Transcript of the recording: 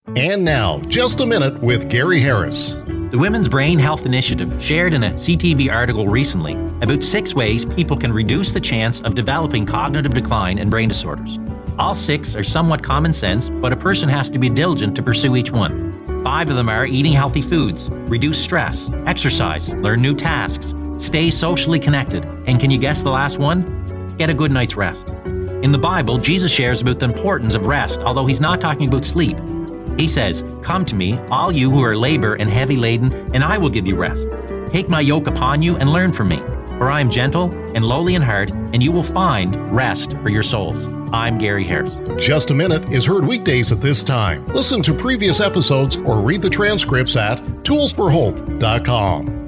And now, Just a Minute with Gary Harris. The Women's Brain Health Initiative shared in a CTV article recently about 6 ways people can reduce the chance of developing cognitive decline and brain disorders. All 6 are somewhat common sense, but a person has to be diligent to pursue each one. 5 of them are eating healthy foods, reduce stress, exercise, learn new tasks, stay socially connected, and can you guess the last one? Get a good night's rest. In the Bible, Jesus shares about the importance of rest, although he's not talking about sleep. He says, "Come to me, all you who are labor and heavy laden, and I will give you rest. Take my yoke upon you and learn from me, for I am gentle and lowly in heart, and you will find rest for your souls." I'm Gary Harris. Just a Minute is heard weekdays at this time. Listen to previous episodes or read the transcripts at toolsforhope.com.